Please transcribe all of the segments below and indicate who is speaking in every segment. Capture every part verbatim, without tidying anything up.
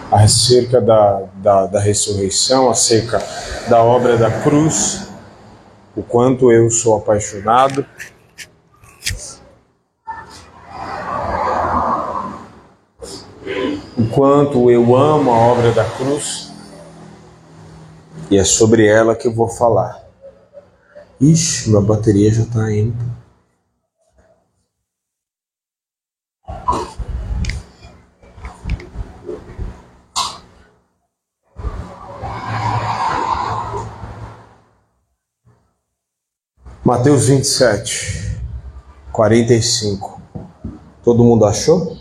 Speaker 1: acerca da, da, da ressurreição, acerca da obra da cruz, o quanto eu sou apaixonado. O quanto eu amo a obra da cruz. E é sobre ela que eu vou falar. Ixi, minha bateria já está indo. Mateus vinte e sete, quarenta e cinco. Todo mundo achou?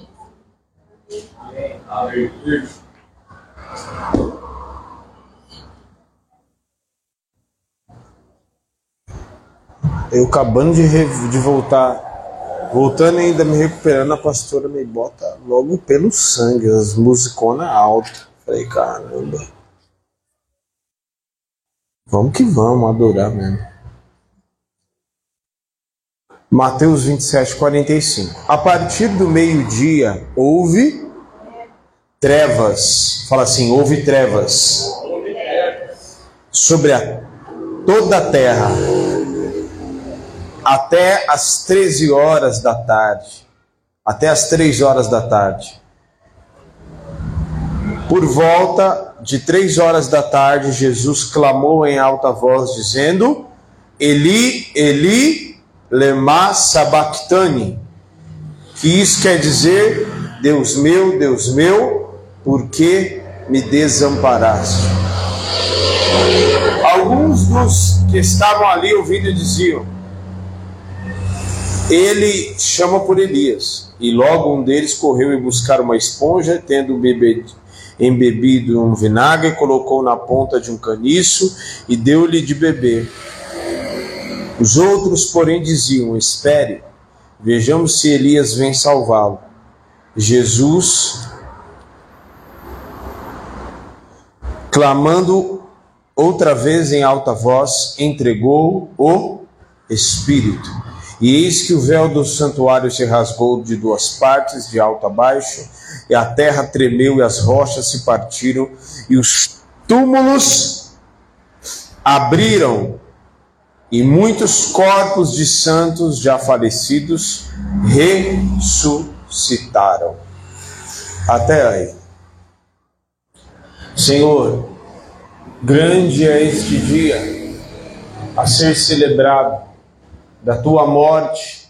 Speaker 1: Eu acabando de, re... de voltar, voltando e ainda me recuperando, a pastora me bota logo pelo sangue, as musiconas altas. Falei, caramba. Vamos que vamos adorar mesmo. Mateus vinte e sete, quarenta e cinco. A partir do meio-dia houve trevas. Fala assim, houve trevas sobre a, toda a terra até as treze horas da tarde. Até as três horas da tarde. Por volta de três horas da tarde, Jesus clamou em alta voz, dizendo: Eli, Eli, lema sabachthani, que isso quer dizer: Deus meu, Deus meu, por que me desamparaste? Alguns dos que estavam ali ouvindo diziam: ele chama por Elias. E logo um deles correu e buscar uma esponja, tendo bebido, embebido um vinagre, colocou na ponta de um caniço e deu-lhe de beber. Os outros, porém, diziam: espere, vejamos se Elias vem salvá-lo. Jesus, clamando outra vez em alta voz, entregou o Espírito. E eis que o véu do santuário se rasgou de duas partes, de alto a baixo, e a terra tremeu, e as rochas se partiram, e os túmulos abriram, e muitos corpos de santos já falecidos ressuscitaram. Até aí. Senhor, grande é este dia a ser celebrado, da tua morte,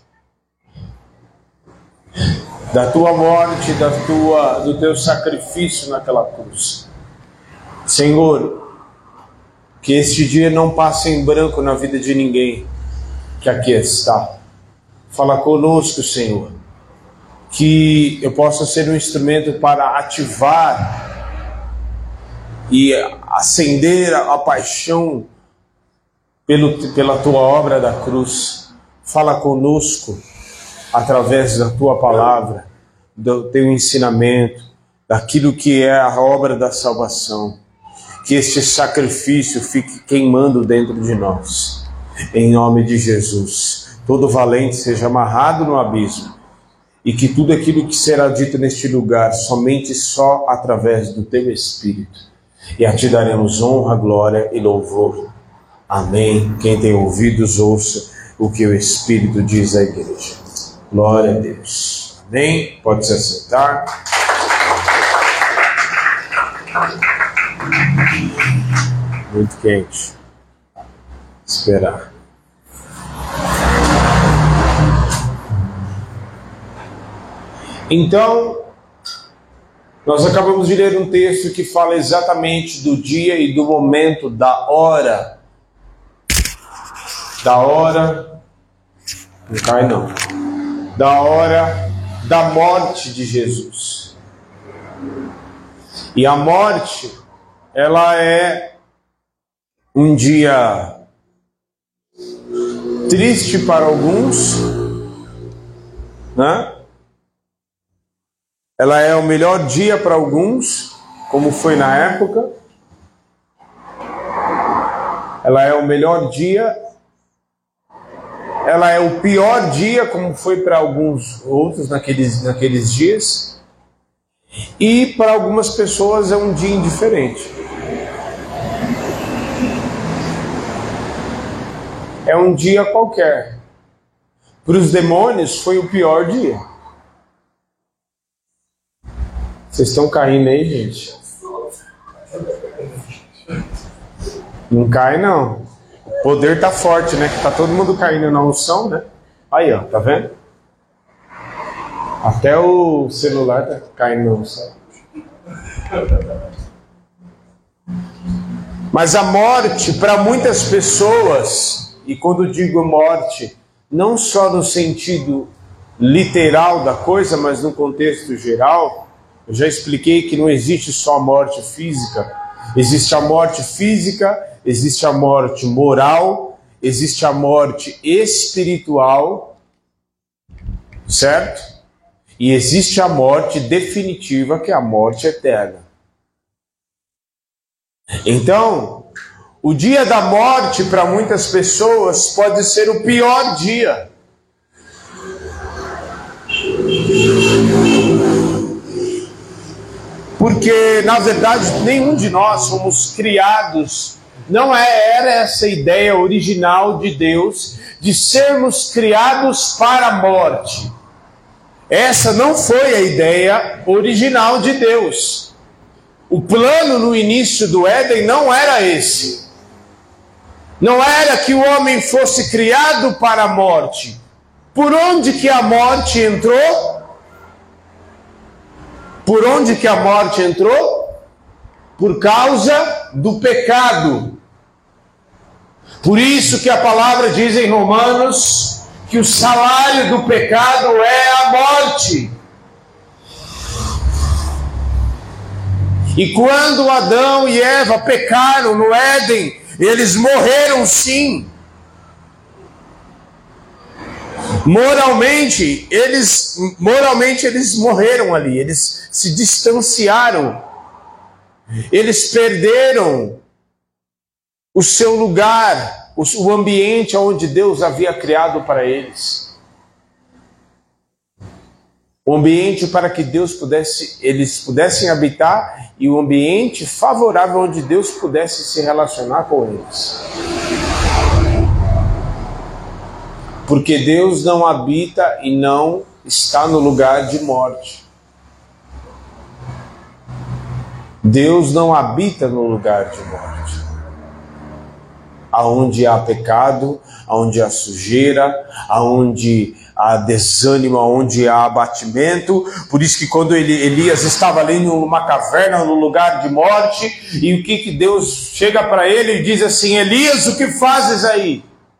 Speaker 1: da tua morte, da tua, do teu sacrifício naquela cruz. Senhor, que este dia não passe em branco na vida de ninguém que aqui está. Fala conosco, Senhor, que eu possa ser um instrumento para ativar e acender a paixão pelo, pela tua obra da cruz. Fala conosco através da tua palavra, do teu ensinamento, daquilo que é a obra da salvação. Que este sacrifício fique queimando dentro de nós. Em nome de Jesus. Todo valente seja amarrado no abismo. E que tudo aquilo que será dito neste lugar, somente só através do teu Espírito. E a ti daremos honra, glória e louvor. Amém. Quem tem ouvidos, ouça o que o Espírito diz à igreja. Glória a Deus. Amém. Pode se assentar. Muito quente. Esperar. Então, nós acabamos de ler um texto que fala exatamente do dia e do momento, da hora. Da hora, não cai não, da hora da morte de Jesus. E a morte, ela é um dia triste para alguns, né? Ela é o melhor dia para alguns, como foi na época. Ela é o melhor dia. Ela é o pior dia, como foi para alguns outros naqueles, naqueles dias. E para algumas pessoas é um dia indiferente. É um dia qualquer. Para os demônios foi o pior dia. Vocês estão caindo aí, gente? Não cai, não. O poder tá forte, né? Que tá todo mundo caindo na unção, né? Aí, ó, tá vendo? Até o celular tá caindo na unção. Mas a morte, para muitas pessoas, e quando digo morte, não só no sentido literal da coisa, mas no contexto geral, eu já expliquei que não existe só a morte física. Existe a morte física, existe a morte moral, existe a morte espiritual, certo? E existe a morte definitiva, que é a morte eterna. Então, o dia da morte para muitas pessoas pode ser o pior dia. Porque, na verdade, nenhum de nós somos criados, não é, era essa a ideia original de Deus, de sermos criados para a morte. Essa não foi a ideia original de Deus. O plano no início do Éden não era esse. Não era que o homem fosse criado para a morte. Por onde que a morte entrou? Por onde que a morte entrou? Por causa do pecado. Por isso que a palavra diz em Romanos que o salário do pecado é a morte. E quando Adão e Eva pecaram no Éden, eles morreram sim. Moralmente, eles, moralmente eles morreram ali, eles se distanciaram, eles perderam o seu lugar, o ambiente onde Deus havia criado para eles. O ambiente para que Deus pudesse, eles pudessem habitar e o ambiente favorável onde Deus pudesse se relacionar com eles. Porque Deus não habita e não está no lugar de morte. Deus não habita no lugar de morte. Aonde há pecado, aonde há sujeira, aonde há desânimo, aonde há abatimento. Por isso que quando ele, Elias estava ali numa caverna, no lugar de morte, e o que, que Deus chega para ele e diz assim: Elias, o que fazes aí?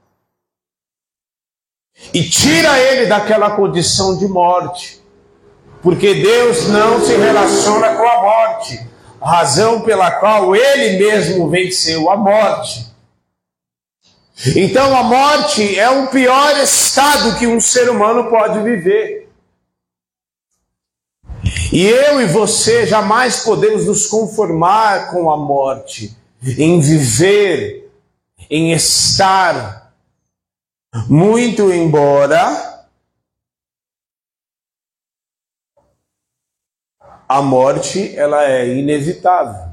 Speaker 1: E tira ele daquela condição de morte, porque Deus não se relaciona com a morte, razão pela qual ele mesmo venceu a morte. Então a morte é o pior estado que um ser humano pode viver. E eu e você jamais podemos nos conformar com a morte, em viver, em estar. Muito embora a morte ela é inevitável.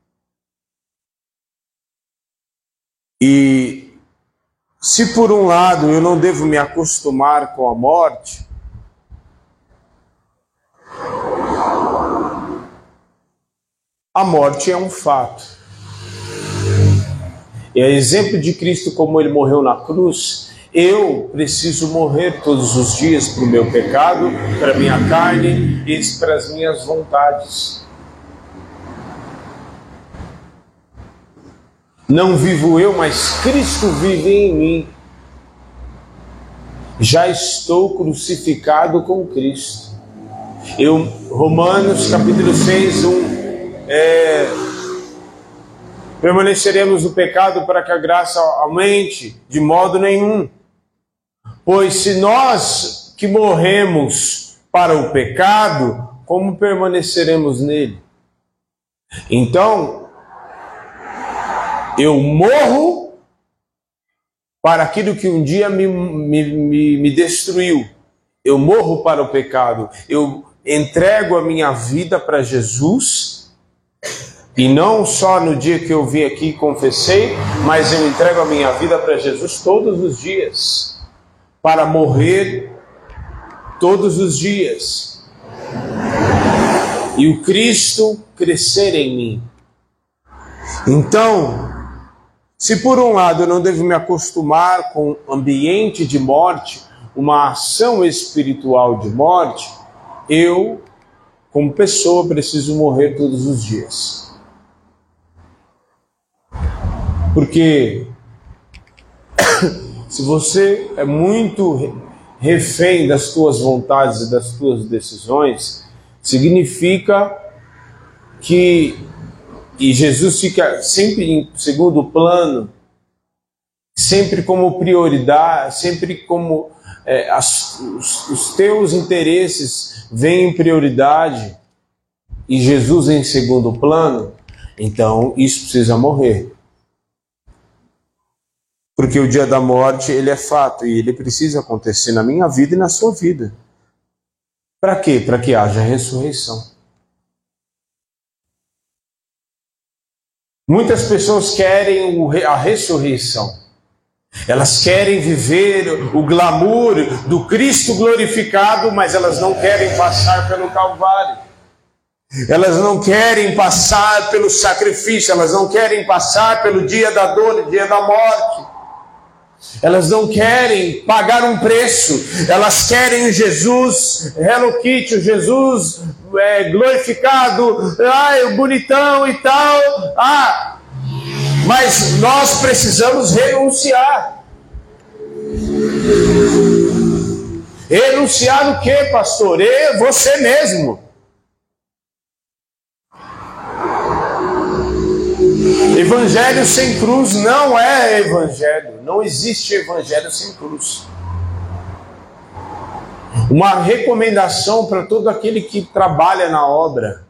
Speaker 1: E se por um lado eu não devo me acostumar com a morte, a morte é um fato. E a exemplo de Cristo, como ele morreu na cruz, eu preciso morrer todos os dias para o meu pecado, para a minha carne e para as minhas vontades. Não vivo eu, mas Cristo vive em mim. Já estou crucificado com Cristo. Eu, Romanos capítulo seis, um, é, permaneceremos no pecado para que a graça aumente? De modo nenhum. Pois se nós que morremos para o pecado, como permaneceremos nele? Então, eu morro para aquilo que um dia me, me, me, me destruiu. Eu morro para o pecado. Eu entrego a minha vida para Jesus, e não só no dia que eu vim aqui e confessei, mas eu entrego a minha vida para Jesus todos os dias, para morrer todos os dias, e o Cristo crescer em mim. Então, se por um lado eu não devo me acostumar com um ambiente de morte, uma ação espiritual de morte, eu, como pessoa, preciso morrer todos os dias. Porque se você é muito refém das tuas vontades e das tuas decisões, significa que, e Jesus fica sempre em segundo plano, sempre como prioridade, sempre como é, as, os, os teus interesses vêm em prioridade e Jesus em segundo plano, então isso precisa morrer. Porque o dia da morte, ele é fato e ele precisa acontecer na minha vida e na sua vida. Para quê? Para que haja ressurreição. Muitas pessoas querem a ressurreição. Elas querem viver o glamour do Cristo glorificado, mas elas não querem passar pelo Calvário. Elas não querem passar pelo sacrifício, elas não querem passar pelo dia da dor, dia da morte. Elas não querem pagar um preço, elas querem o Jesus Hello Kitty, o Jesus é, glorificado, ai, bonitão e tal. Ah, mas nós precisamos renunciar. Renunciar o quê, pastor? E você mesmo. Evangelho sem cruz não é evangelho. Não existe evangelho sem cruz. Uma recomendação para todo aquele que trabalha na obra.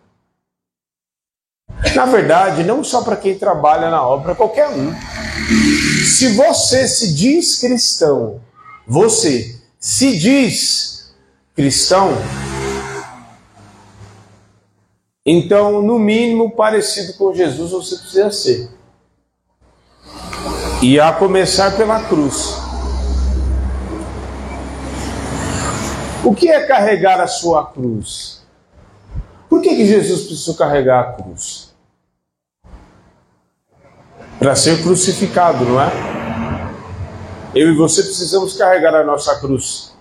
Speaker 1: Na verdade, não só para quem trabalha na obra, qualquer um. Se você se diz cristão, você se diz cristão, então, no mínimo, parecido com Jesus você precisa ser. E a começar pela cruz. O que é carregar a sua cruz? Por que que Jesus precisou carregar a cruz? Para ser crucificado, não é? Eu e você precisamos carregar a nossa cruz.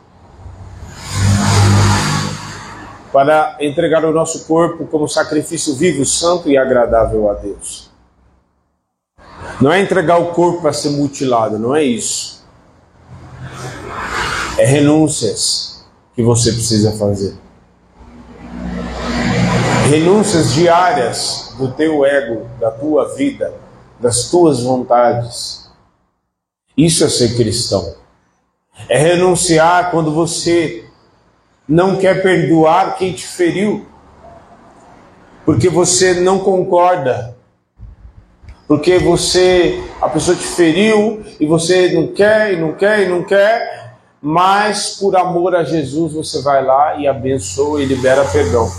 Speaker 1: Para entregar o nosso corpo como sacrifício vivo, santo e agradável a Deus. Não é entregar o corpo para ser mutilado, não é isso. É renúncias que você precisa fazer. Renúncias diárias do teu ego, da tua vida, das tuas vontades. Isso é ser cristão. É renunciar quando você não quer perdoar quem te feriu, porque você não concorda, porque você, a pessoa te feriu e você não quer, e não quer, e não quer, mas por amor a Jesus você vai lá e abençoa e libera perdão.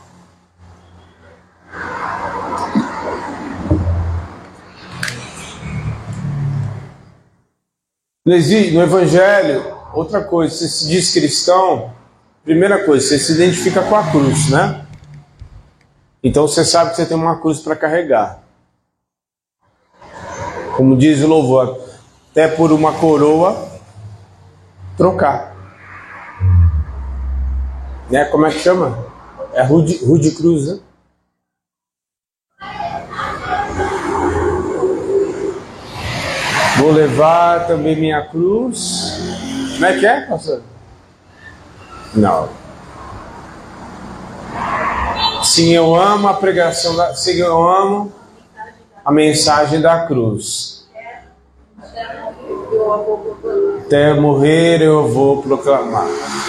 Speaker 1: No Evangelho, outra coisa, você se diz cristão, primeira coisa, você se identifica com a cruz, né? Então você sabe que você tem uma cruz para carregar. Como diz o louvor, até por uma coroa trocar. Né? Como é que chama? É Rude, Rude Cruz, né? Vou levar também minha cruz. Como é que é, pastor? Não. Sim, eu amo a pregação da... Sim, eu amo a mensagem da cruz. Até morrer eu vou proclamar.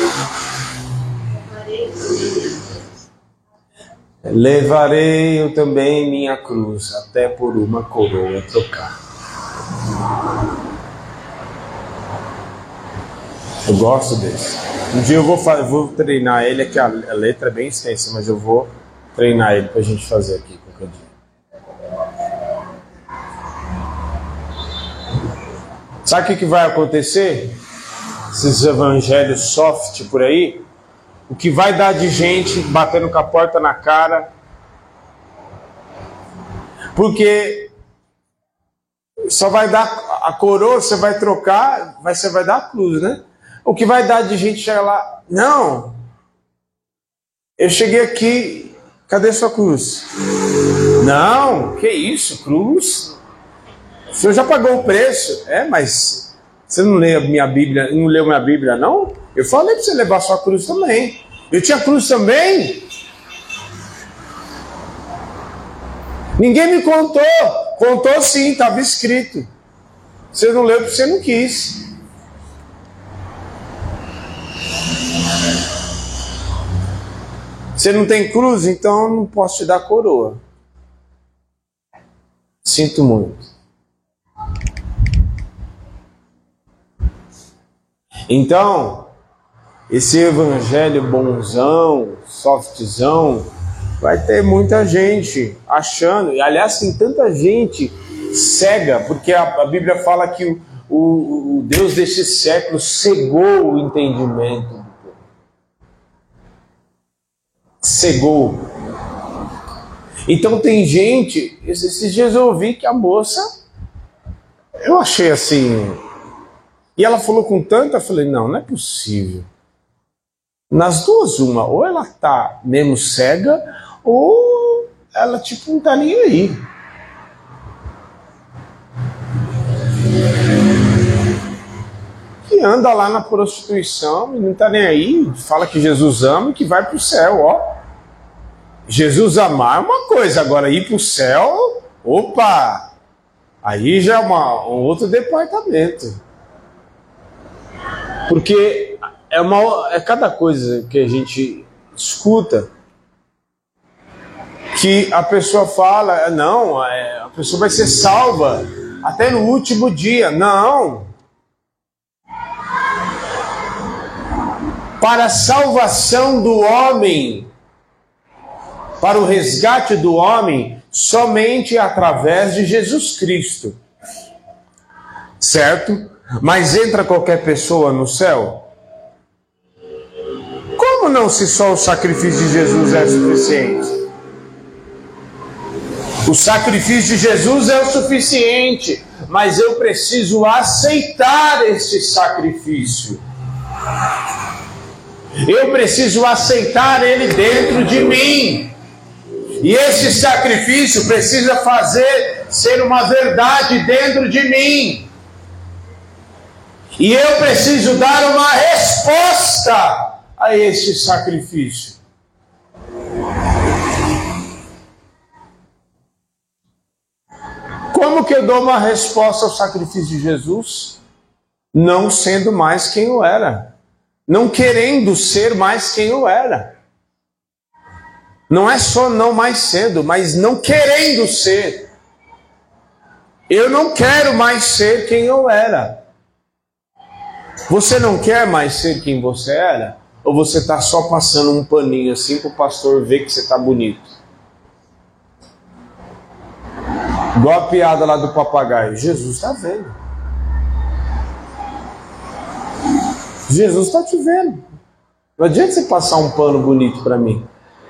Speaker 1: Levarei eu também minha cruz, até por uma coroa trocar. Eu gosto desse. Um dia eu vou, vou treinar ele, que a letra é bem extensa, mas eu vou treinar ele para a gente fazer aqui qualquer dia. Sabe o que, que vai acontecer? Esses evangelhos soft por aí, o que vai dar de gente batendo com a porta na cara, porque só vai dar a coroa, você vai trocar, você vai dar a cruz, né? O que vai dar de gente chegar lá, não, eu cheguei aqui, cadê sua cruz? Não, que isso, cruz? O senhor já pagou o preço? É, mas você não leu minha Bíblia, não leu minha Bíblia, não? Eu falei para você levar sua cruz também. Eu tinha cruz também. Ninguém me contou. Contou sim, estava escrito. Você não leu porque você não quis. Você não tem cruz, então eu não posso te dar coroa. Sinto muito. Então, esse evangelho bonzão, softzão, vai ter muita gente achando, e aliás tem tanta gente cega, porque a, a Bíblia fala que o, o, o Deus desse século cegou o entendimento. Cegou. Então tem gente, esses dias eu ouvi que a moça, eu achei assim, e ela falou com tanta, eu falei, não, não é possível. Nas duas, uma, ou ela tá mesmo cega, ou ela tipo não tá nem aí. Que anda lá na prostituição e não tá nem aí, fala que Jesus ama e que vai pro céu, ó. Jesus amar é uma coisa, agora ir pro céu, opa, aí já é uma, um outro departamento. Porque é, uma, é cada coisa que a gente escuta que a pessoa fala, não, é, a pessoa vai ser salva até no último dia. Não. Para a salvação do homem, para o resgate do homem, somente através de Jesus Cristo. Certo? Mas entra qualquer pessoa no céu? Como não, se só o sacrifício de Jesus é suficiente? O sacrifício de Jesus é o suficiente, mas eu preciso aceitar esse sacrifício. Eu preciso aceitar ele dentro de mim. E esse sacrifício precisa fazer ser uma verdade dentro de mim. E eu preciso dar uma resposta a esse sacrifício. Como que eu dou uma resposta ao sacrifício de Jesus? Não sendo mais quem eu era. Não querendo ser mais quem eu era. Não é só não mais sendo, mas não querendo ser. Eu não quero mais ser quem eu era. Você não quer mais ser quem você era? Ou você está só passando um paninho assim para o pastor ver que você está bonito? Igual a piada lá do papagaio. Jesus está vendo. Jesus está te vendo. Não adianta você passar um pano bonito para mim.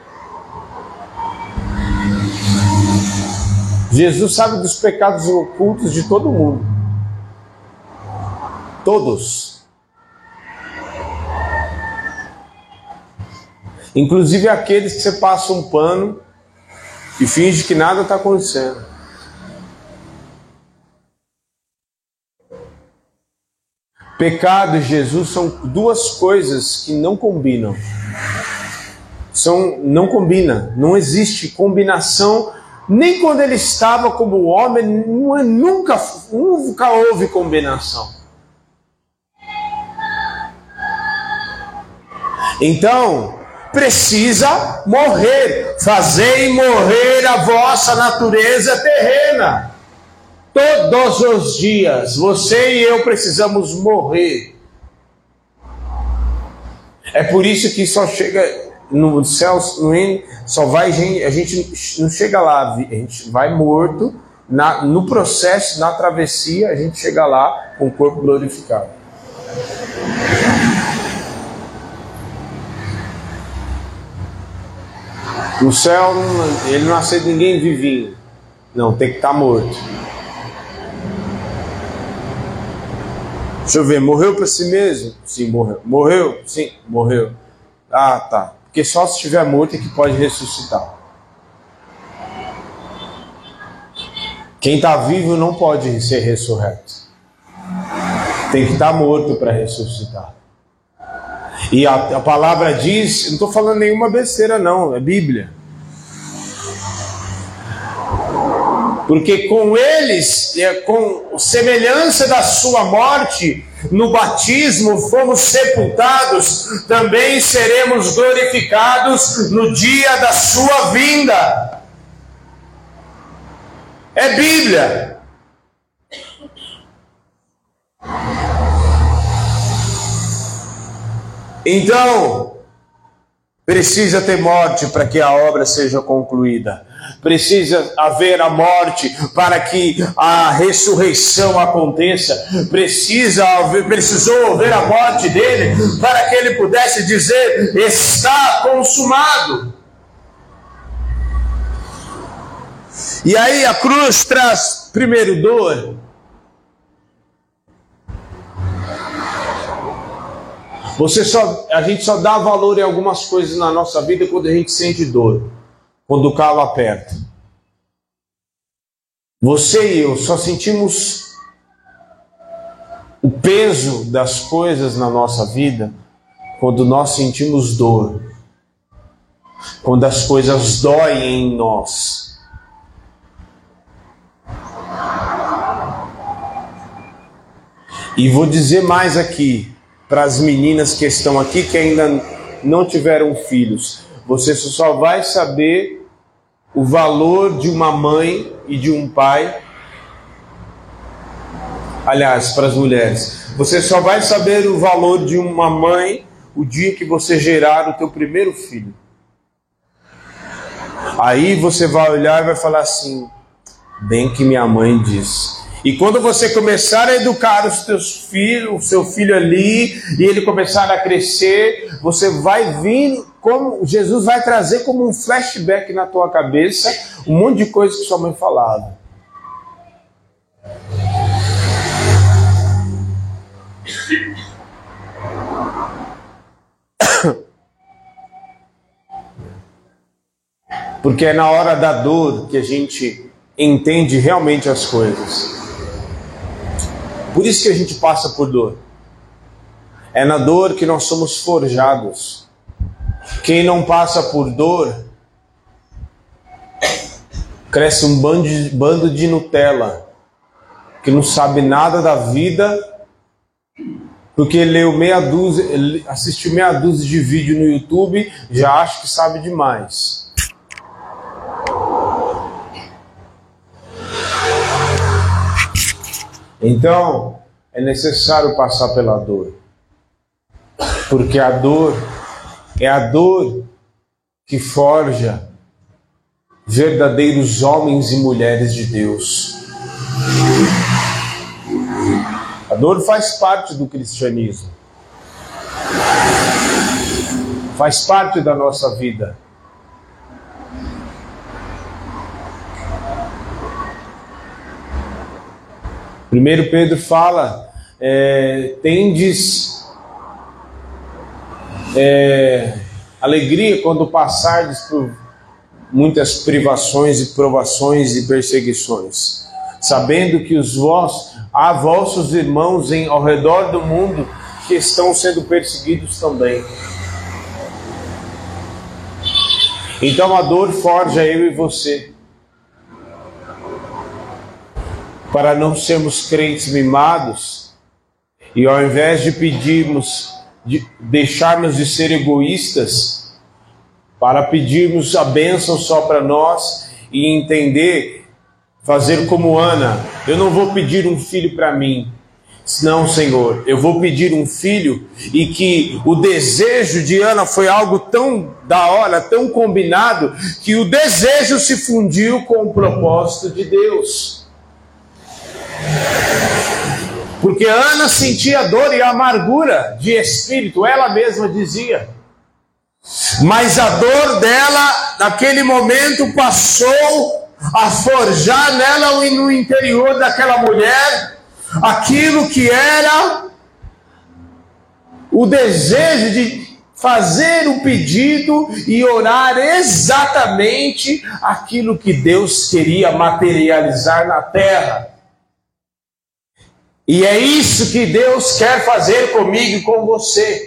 Speaker 1: Jesus sabe dos pecados ocultos de todo mundo. Todos. Inclusive aqueles que você passa um pano e finge que nada está acontecendo. Pecado e Jesus são duas coisas que não combinam. São, não combina. Não existe combinação. Nem quando ele estava como homem, nunca, nunca houve combinação. Então, precisa morrer. Fazei morrer a vossa natureza terrena. Todos os dias, você e eu precisamos morrer. É por isso que só chega no céu, no reino, só vai gente, a gente não chega lá, a gente vai morto, na, no processo, na travessia, a gente chega lá com o corpo glorificado. No céu, ele não aceita ninguém vivinho. Não, tem que estar morto. Deixa eu ver, morreu para si mesmo? Sim, morreu. Morreu? Sim, morreu. Ah, tá. Porque só se estiver morto é que pode ressuscitar. Quem está vivo não pode ser ressurreto. Tem que estar morto para ressuscitar. E a, a palavra diz, não estou falando nenhuma besteira não, é Bíblia. Porque com eles, com semelhança da sua morte, no batismo fomos sepultados, também seremos glorificados no dia da sua vinda. É Bíblia. Então, precisa ter morte para que a obra seja concluída. Precisa haver a morte para que a ressurreição aconteça. Precisa haver, precisou haver a morte dele para que ele pudesse dizer: está consumado. E aí a cruz traz primeiro dor. Você só, a gente só dá valor em algumas coisas na nossa vida quando a gente sente dor, quando o calo aperta. Você e eu só sentimos o peso das coisas na nossa vida quando nós sentimos dor, quando as coisas doem em nós. E vou dizer mais aqui, para as meninas que estão aqui, que ainda não tiveram filhos. Você só vai saber o valor de uma mãe e de um pai. Aliás, para as mulheres, você só vai saber o valor de uma mãe o dia que você gerar o teu primeiro filho. Aí você vai olhar e vai falar assim: bem que minha mãe disse. E quando você começar a educar os teus filhos, o seu filho ali, e ele começar a crescer, você vai vir, como Jesus vai trazer como um flashback na tua cabeça, um monte de coisa que sua mãe falava. Porque é na hora da dor que a gente entende realmente as coisas. Por isso que a gente passa por dor. É na dor que nós somos forjados. Quem não passa por dor, cresce um bando de, bando de Nutella, que não sabe nada da vida, porque leu meia dúzia, assistiu meia dúzia de vídeo no YouTube, já acha que sabe demais. Então, é necessário passar pela dor. Porque a dor é a dor que forja verdadeiros homens e mulheres de Deus. A dor faz parte do cristianismo. Faz parte da nossa vida. Primeiro Pedro fala, é, tendes é, alegria quando passardes por muitas privações e provações e perseguições, sabendo que os vossos, há vossos irmãos em, ao redor do mundo que estão sendo perseguidos também. Então a dor forja eu e você, para não sermos crentes mimados, e ao invés de pedirmos, de deixarmos de ser egoístas, para pedirmos a bênção só para nós e entender, fazer como Ana: eu não vou pedir um filho para mim. Não, Senhor, eu vou pedir um filho, e que o desejo de Ana foi algo tão da hora, tão combinado, que o desejo se fundiu com o propósito de Deus. Porque Ana sentia dor e amargura de espírito, ela mesma dizia. Mas a dor dela, naquele momento, passou a forjar nela e no interior daquela mulher aquilo que era o desejo de fazer o pedido e orar exatamente aquilo que Deus queria materializar na terra. E é isso que Deus quer fazer comigo e com você.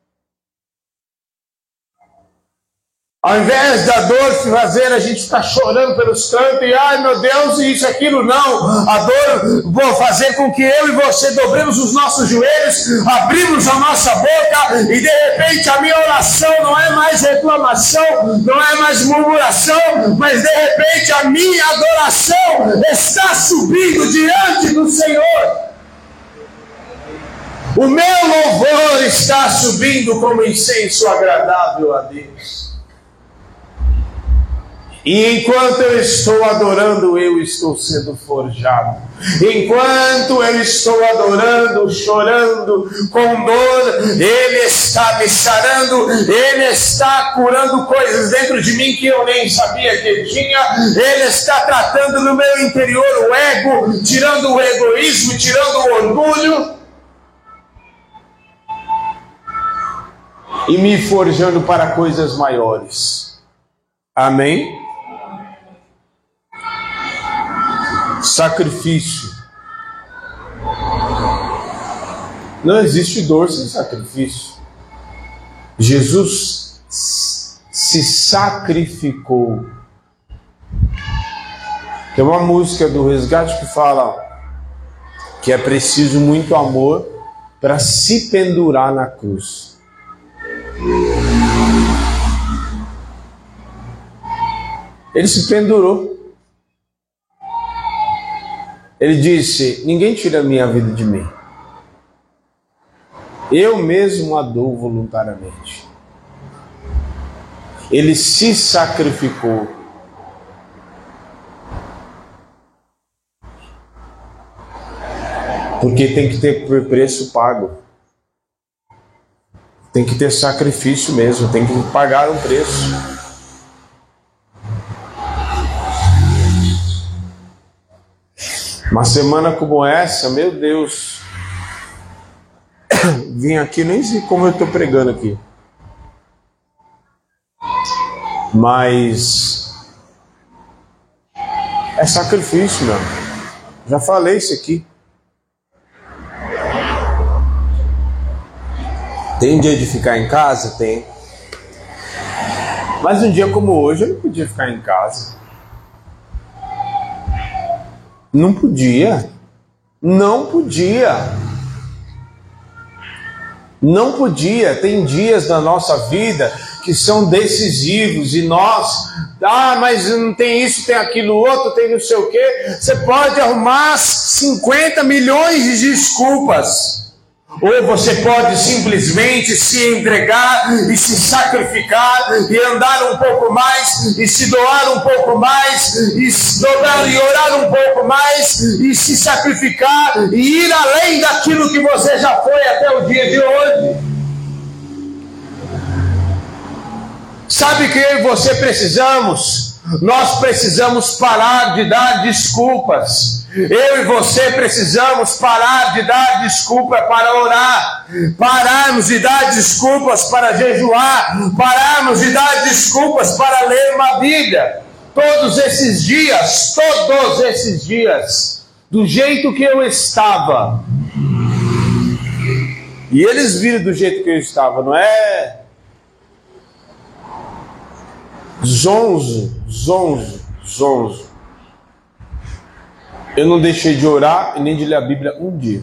Speaker 1: Ao invés da dor fazer a gente ficar chorando pelos cantos e, ai meu Deus, isso, aquilo, não. A dor vou fazer com que eu e você dobremos os nossos joelhos, abrimos a nossa boca e de repente a minha oração não é mais reclamação, não é mais murmuração, mas de repente a minha adoração está subindo diante do Senhor. O meu louvor está subindo como incenso agradável a Deus. E enquanto eu estou adorando, eu estou sendo forjado. Enquanto eu estou adorando, chorando, com dor, Ele está me sarando, Ele está curando coisas dentro de mim que eu nem sabia que tinha. Ele está tratando no meu interior o ego, tirando o egoísmo, tirando o orgulho. E me forjando para coisas maiores. Amém? Sacrifício. Não existe dor sem sacrifício. Jesus se sacrificou. Tem uma música do Resgate que fala que é preciso muito amor para se pendurar na cruz. Ele se pendurou. Ele disse: ninguém tira a minha vida de mim. Eu mesmo a dou voluntariamente. Ele se sacrificou. Porque tem que ter preço pago. Tem que ter sacrifício mesmo. Tem que pagar um preço. Uma semana como essa, meu Deus, vim aqui, nem sei como eu estou pregando aqui, mas é sacrifício, meu. Já falei isso aqui. Tem dia de ficar em casa? Tem. Mas um dia como hoje eu não podia ficar em casa. Não podia, não podia, não podia. Tem dias na nossa vida que são decisivos e nós, ah, mas não tem isso, tem aquilo outro, tem não sei o quê. Você pode arrumar cinquenta milhões de desculpas. Ou você pode simplesmente se entregar e se sacrificar e andar um pouco mais e se doar um pouco mais e se dobrar e orar um pouco mais e se sacrificar e ir além daquilo que você já foi até o dia de hoje. Sabe que eu e você precisamos? Nós precisamos parar de dar desculpas. Eu e você precisamos parar de dar desculpa para orar, pararmos de dar desculpas para jejuar, pararmos de dar desculpas para ler uma Bíblia. Todos esses dias, todos esses dias, do jeito que eu estava, e eles viram do jeito que eu estava, não é zonzo, zonzo, zonzo. Eu não deixei de orar e nem de ler a Bíblia um dia.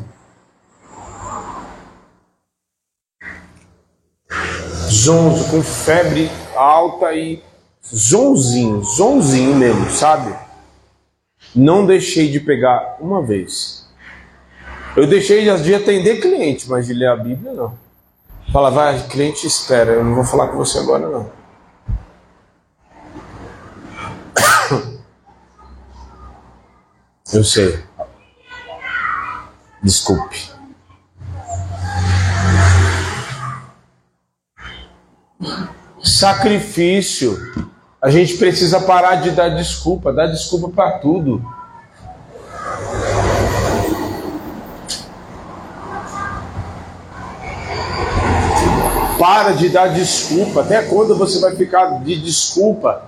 Speaker 1: Zonzo, com febre alta e zonzinho, zonzinho mesmo, sabe? Não deixei de pegar uma vez. Eu deixei de atender cliente, mas de ler a Bíblia não. Fala, vai, cliente, espera, eu não vou falar com você agora não. Eu sei. Desculpe. Sacrifício. A gente precisa parar de dar desculpa, dar desculpa para tudo. Para de dar desculpa. Até quando você vai ficar de desculpa?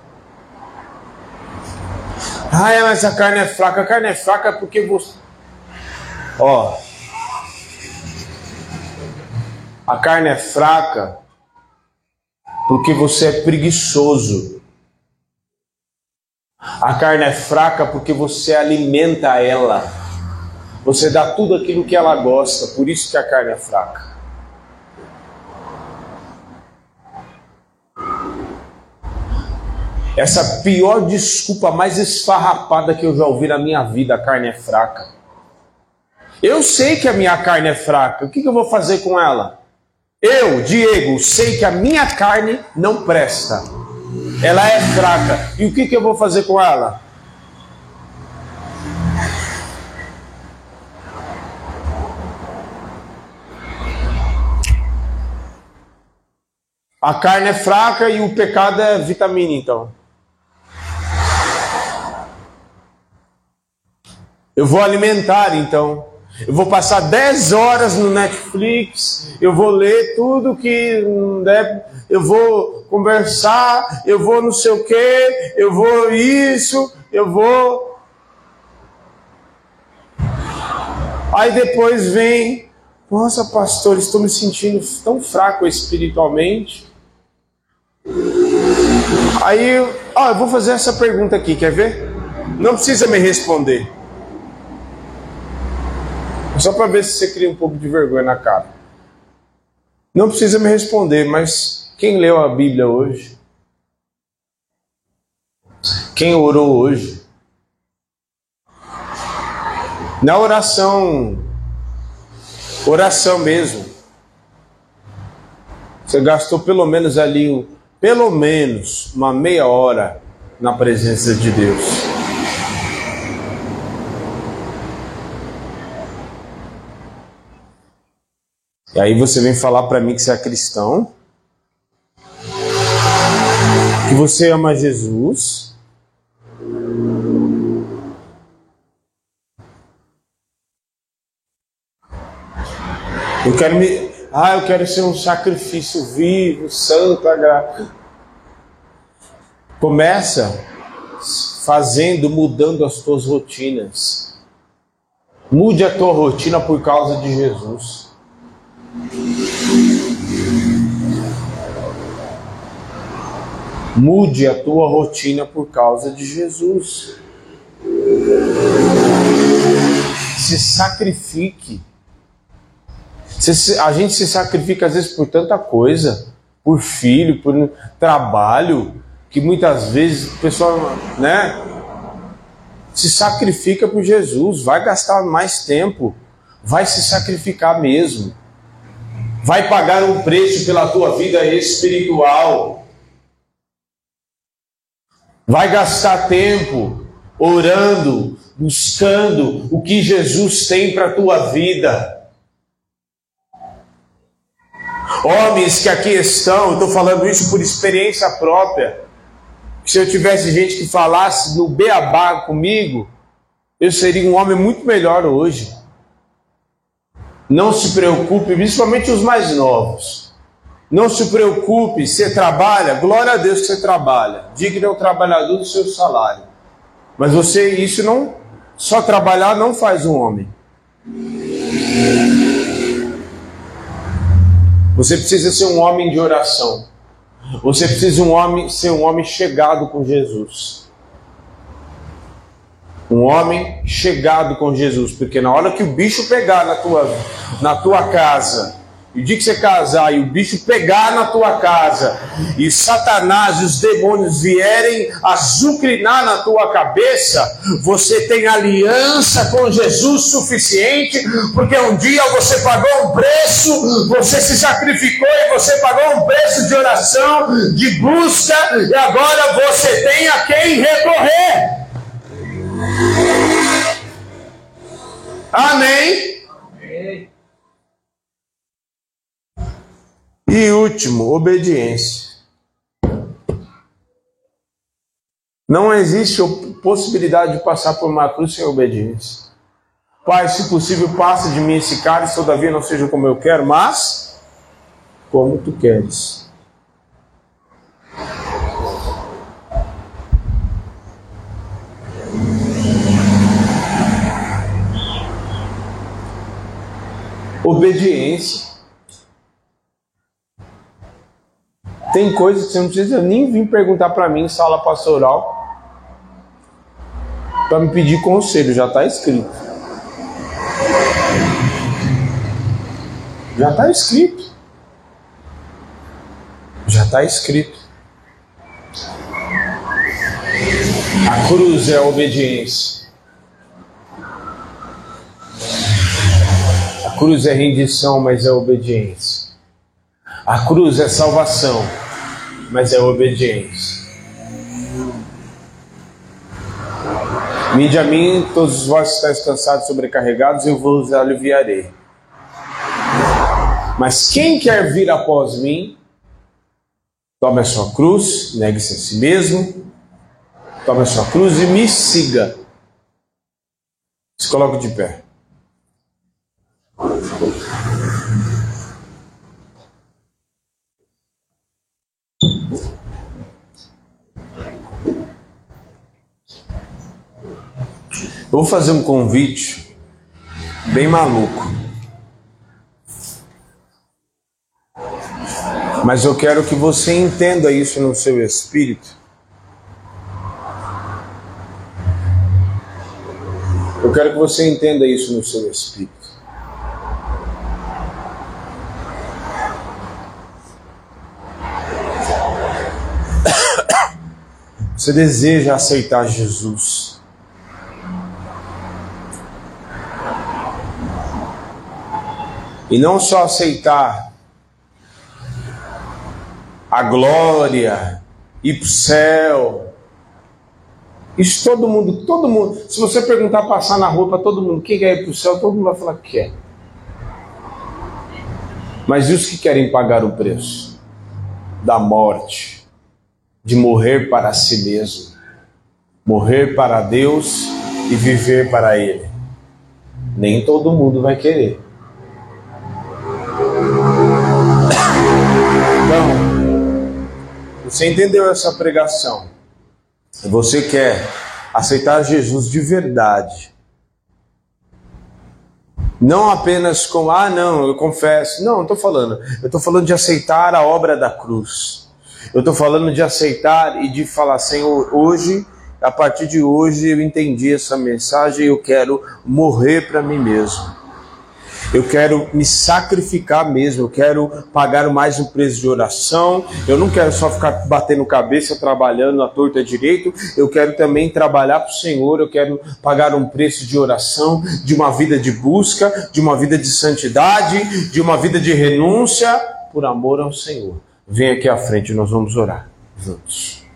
Speaker 1: Ah, mas a carne é fraca. A carne é fraca porque você... Ó. A carne é fraca porque você é preguiçoso. A carne é fraca porque você alimenta ela. Você dá tudo aquilo que ela gosta. Por isso que a carne é fraca. Essa pior desculpa mais esfarrapada que eu já ouvi na minha vida, a carne é fraca. Eu sei que a minha carne é fraca. O que eu vou fazer com ela? Eu, Diego, sei que a minha carne não presta. Ela é fraca. E o que eu vou fazer com ela? A carne é fraca e o pecado é vitamina, então. Eu vou alimentar, então. Eu vou passar dez horas no Netflix, eu vou ler tudo que deve, eu vou conversar, eu vou não sei o que, eu vou isso, eu vou... Aí depois vem, nossa pastor, estou me sentindo tão fraco espiritualmente. Aí, ó, eu vou fazer essa pergunta aqui, quer ver? Não precisa me responder. Só para ver se você cria um pouco de vergonha na cara. Não precisa me responder, mas quem leu a Bíblia hoje? Quem orou hoje? Na oração, oração mesmo. Você gastou pelo menos ali, pelo menos uma meia hora na presença de Deus. E aí você vem falar para mim que você é cristão, que você ama Jesus. Eu quero me, ah, eu quero ser um sacrifício vivo, santo, agradável. Começa fazendo, mudando as tuas rotinas. Mude a tua rotina por causa de Jesus. Mude a tua rotina por causa de Jesus. Se sacrifique. A gente se sacrifica às vezes por tanta coisa, por filho, por trabalho, que muitas vezes o pessoal, né, se sacrifica por Jesus, vai gastar mais tempo, vai se sacrificar mesmo, vai pagar um preço pela tua vida espiritual, vai gastar tempo orando, buscando o que Jesus tem para a tua vida. Homens que aqui estão, eu estou falando isso por experiência própria. Se eu tivesse gente que falasse no beabá comigo, eu seria um homem muito melhor hoje. Não se preocupe, principalmente os mais novos. Não se preocupe, você trabalha, glória a Deus que você trabalha. Digno é o trabalhador do seu salário. Mas você, isso não, só trabalhar não faz um homem. Você precisa ser um homem de oração. Você precisa um homem, ser um homem chegado com Jesus. Um homem chegado com Jesus. Porque na hora que o bicho pegar na tua, na tua casa E o dia que você casar e o bicho pegar na tua casa, e Satanás e os demônios vierem azucrinar na tua cabeça, você tem aliança com Jesus suficiente, porque um dia você pagou um preço, você se sacrificou e você pagou um preço de oração, de busca, e agora você tem a quem recorrer. Amém? Amém. E último, obediência. Não existe possibilidade de passar por uma cruz sem obediência. Pai, se possível, passa de mim esse cálice, todavia não seja como eu quero, mas como tu queres. Obediência. Tem coisas que você não precisa nem vir perguntar para mim em sala pastoral para me pedir conselho, já está escrito. Já está escrito. Já está escrito. A cruz é a obediência. A cruz é rendição, mas é obediência. A cruz é salvação, mas é obediência. Vinde a mim, todos vós que estáis cansados e sobrecarregados, eu vos aliviarei. Mas quem quer vir após mim, tome a sua cruz, negue-se a si mesmo, tome a sua cruz e me siga. Se coloque de pé. Eu vou fazer um convite bem maluco. Mas eu quero que você entenda isso no seu espírito. Eu quero que você entenda isso no seu espírito. Você deseja aceitar Jesus. E não só aceitar a glória, ir para o céu. Isso todo mundo, todo mundo. Se você perguntar, passar na rua para todo mundo, quem quer ir para o céu, todo mundo vai falar que quer. Mas e os que querem pagar o preço da morte, de morrer para si mesmo, morrer para Deus e viver para Ele? Nem todo mundo vai querer. Então, você entendeu essa pregação? Você quer aceitar Jesus de verdade. Não apenas com, ah não, eu confesso. Não, não estou falando. Eu estou falando de aceitar a obra da cruz. Eu estou falando de aceitar e de falar, Senhor, hoje, a partir de hoje eu entendi essa mensagem e eu quero morrer para mim mesmo. Eu quero me sacrificar mesmo, eu quero pagar mais um preço de oração, eu não quero só ficar batendo cabeça, trabalhando à torta e direito, eu quero também trabalhar para o Senhor, eu quero pagar um preço de oração, de uma vida de busca, de uma vida de santidade, de uma vida de renúncia, por amor ao Senhor. Vem aqui à frente, nós vamos orar juntos.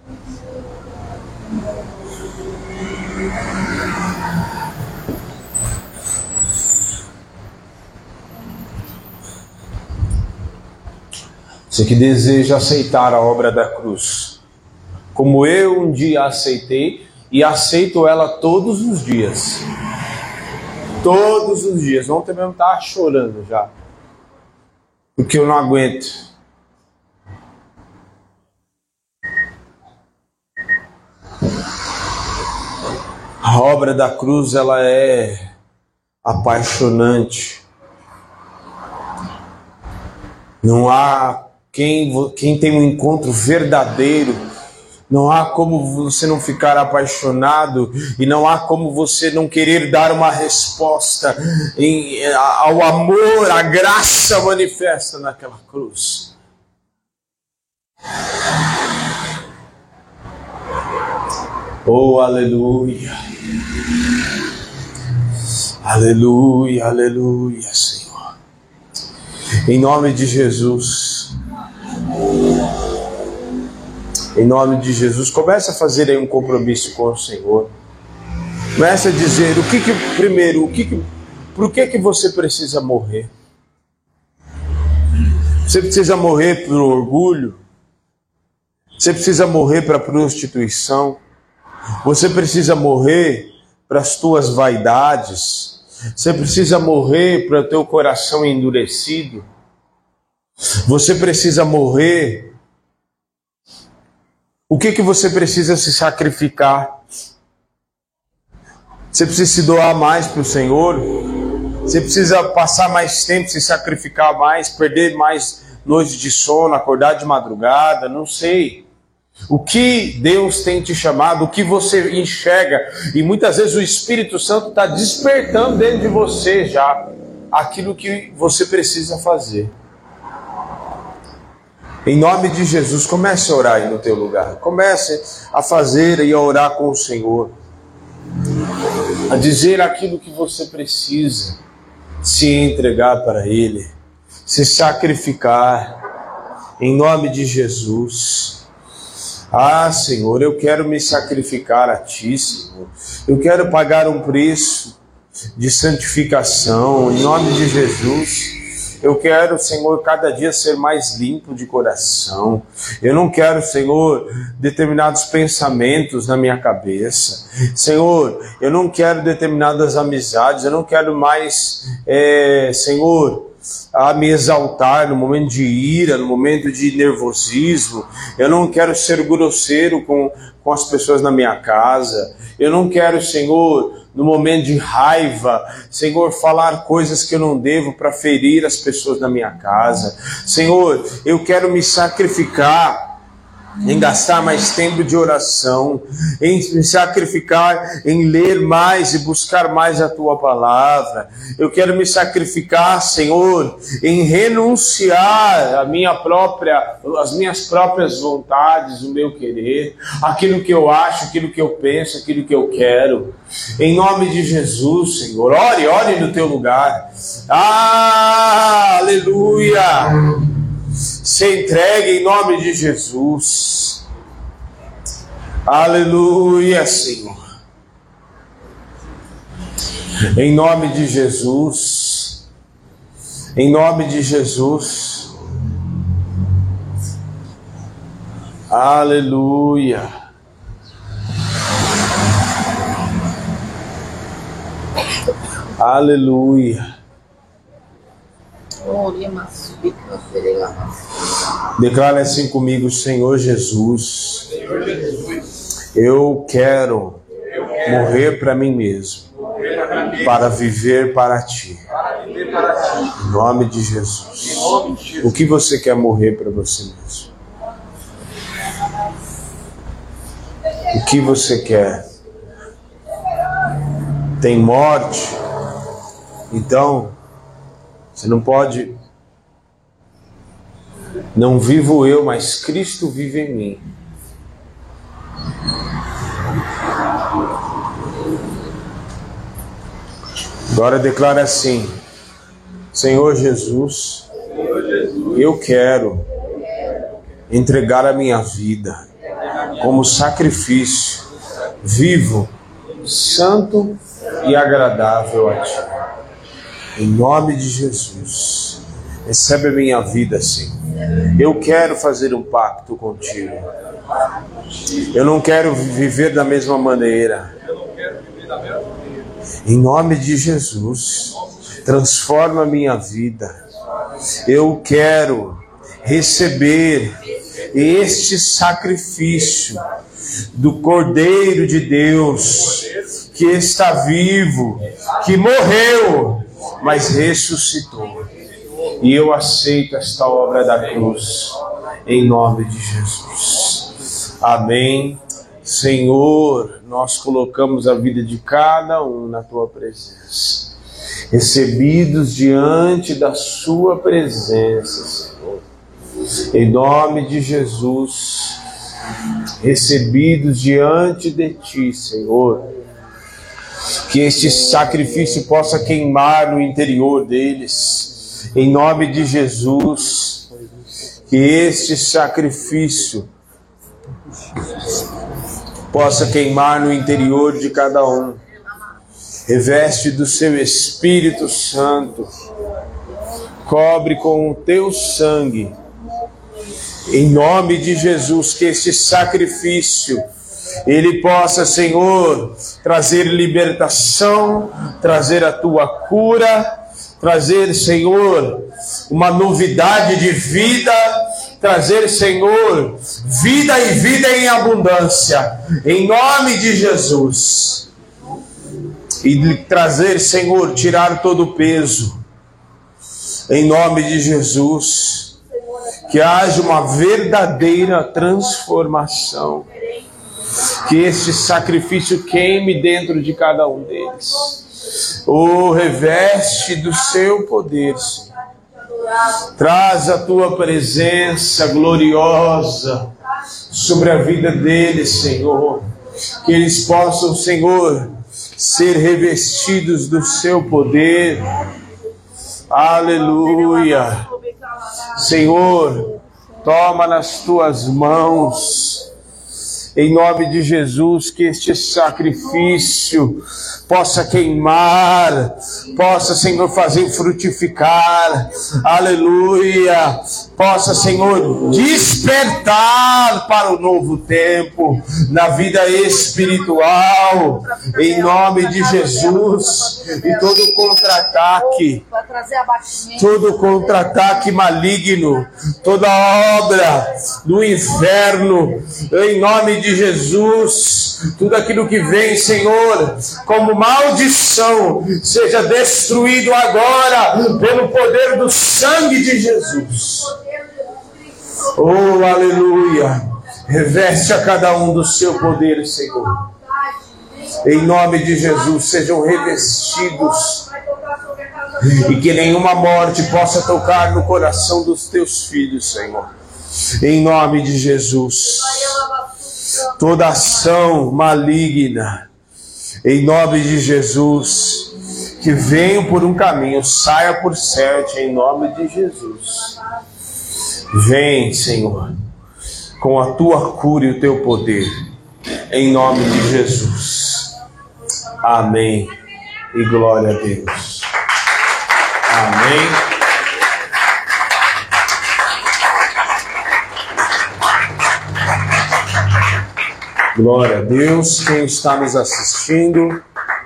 Speaker 1: Você que deseja aceitar a obra da cruz, como eu um dia aceitei e aceito ela todos os dias. Todos os dias. Ontem mesmo estava chorando já, porque eu não aguento. A obra da cruz, ela é apaixonante. Não há Quem, quem tem um encontro verdadeiro Não há como você não ficar apaixonado e não há como você não querer dar uma resposta em, ao amor, à graça manifesta naquela cruz. Oh, aleluia. Aleluia, aleluia, Senhor. Em nome de Jesus. Em nome de Jesus, comece a fazer aí um compromisso com o Senhor. Comece a dizer o que que primeiro, o que que, por que que você precisa morrer? Você precisa morrer por orgulho? Você precisa morrer para a prostituição? Você precisa morrer para as tuas vaidades? Você precisa morrer para o teu coração endurecido? Você precisa morrer? O que que você precisa se sacrificar? Você precisa se doar mais para o Senhor? Você precisa passar mais tempo, se sacrificar mais, perder mais noites de sono, acordar de madrugada, não sei. O que Deus tem te chamado, o que você enxerga, e muitas vezes o Espírito Santo está despertando dentro de você já aquilo que você precisa fazer. Em nome de Jesus, comece a orar aí no teu lugar. Comece a fazer e a orar com o Senhor. A dizer aquilo que você precisa. Se entregar para Ele. Se sacrificar. Em nome de Jesus. Ah, Senhor, eu quero me sacrificar a Ti, Senhor. Eu quero pagar um preço de santificação. Em nome de Jesus. Eu quero, Senhor, cada dia ser mais limpo de coração. Eu não quero, Senhor, determinados pensamentos na minha cabeça. Senhor, eu não quero determinadas amizades. Eu não quero mais, é, Senhor, a me exaltar no momento de ira, no momento de nervosismo. Eu não quero ser grosseiro com, com as pessoas na minha casa. Eu não quero, Senhor, no momento de raiva, Senhor, falar coisas que eu não devo para ferir as pessoas na minha casa. Senhor, eu quero me sacrificar em gastar mais tempo de oração, em me sacrificar em ler mais e buscar mais a Tua palavra. Eu quero me sacrificar, Senhor, em renunciar a minha própria, as minhas próprias vontades, o meu querer, aquilo que eu acho, aquilo que eu penso, aquilo que eu quero. Em nome de Jesus, Senhor, ore, ore no teu lugar. Ah, aleluia! Se entregue em nome de Jesus. Aleluia, Senhor. Em nome de Jesus. Em nome de Jesus. Aleluia. Aleluia. Declara assim comigo: Senhor Jesus, eu quero morrer para mim mesmo, para viver para Ti. Em nome de Jesus. O que você quer morrer para você mesmo? O que você quer? Tem morte? Então, você não pode. Não vivo eu, mas Cristo vive em mim. Agora declara assim: Senhor Jesus, eu quero entregar a minha vida como sacrifício vivo, santo e agradável a Ti. Em nome de Jesus, recebe a minha vida, Senhor. Eu quero fazer um pacto contigo. Eu não quero viver da mesma maneira. Em nome de Jesus, transforma a minha vida. Eu quero receber este sacrifício do Cordeiro de Deus, que está vivo, que morreu, mas ressuscitou. E eu aceito esta obra da cruz, em nome de Jesus. Amém. Senhor, nós colocamos a vida de cada um na tua presença, recebidos diante da sua presença, Senhor. Em nome de Jesus, recebidos diante de ti, Senhor. Que este sacrifício possa queimar no interior deles. Em nome de Jesus, que este sacrifício possa queimar no interior de cada um. Reveste do seu Espírito Santo. Cobre com o teu sangue. Em nome de Jesus, que este sacrifício, ele possa, Senhor, trazer libertação, trazer a tua cura, trazer, Senhor, uma novidade de vida, trazer, Senhor, vida e vida em abundância, em nome de Jesus. E trazer, Senhor, tirar todo o peso, em nome de Jesus. Que haja uma verdadeira transformação. Que este sacrifício queime dentro de cada um deles. Oh, reveste do seu poder, Senhor. Traz a tua presença gloriosa sobre a vida deles, Senhor. Que eles possam, Senhor, ser revestidos do seu poder. Aleluia. Senhor, toma nas tuas mãos, em nome de Jesus, que este sacrifício possa queimar, possa, Senhor, fazer frutificar, aleluia, possa, Senhor, despertar para o novo tempo, na vida espiritual, em nome de Jesus. E todo contra-ataque, todo contra-ataque maligno, toda obra do inferno, em nome de Jesus, tudo aquilo que vem, Senhor, como maldição, seja destruído agora pelo poder do sangue de Jesus. Oh, aleluia. Reveste a cada um do seu poder, Senhor. Em nome de Jesus, sejam revestidos e que nenhuma morte possa tocar no coração dos teus filhos, Senhor. Em nome de Jesus. Toda ação maligna, em nome de Jesus, que venham por um caminho, saia por sete, em nome de Jesus. Vem, Senhor, com a tua cura e o teu poder, em nome de Jesus. Amém. E glória a Deus. Amém. Glória a Deus. Quem está nos assistindo,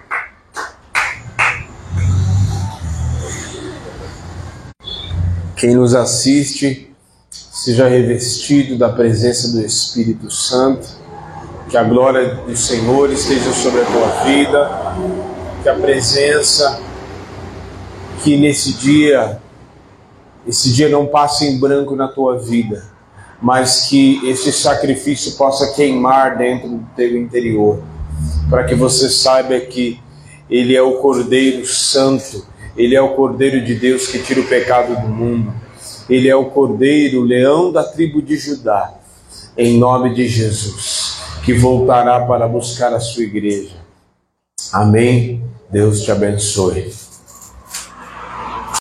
Speaker 1: quem nos assiste, seja revestido da presença do Espírito Santo, que a glória do Senhor esteja sobre a tua vida, que a presença, que nesse dia, esse dia não passe em branco na tua vida, mas que este sacrifício possa queimar dentro do teu interior, para que você saiba que Ele é o Cordeiro Santo, Ele é o Cordeiro de Deus que tira o pecado do mundo, Ele é o Cordeiro, o Leão da tribo de Judá, em nome de Jesus, que voltará para buscar a sua igreja. Amém? Deus te abençoe.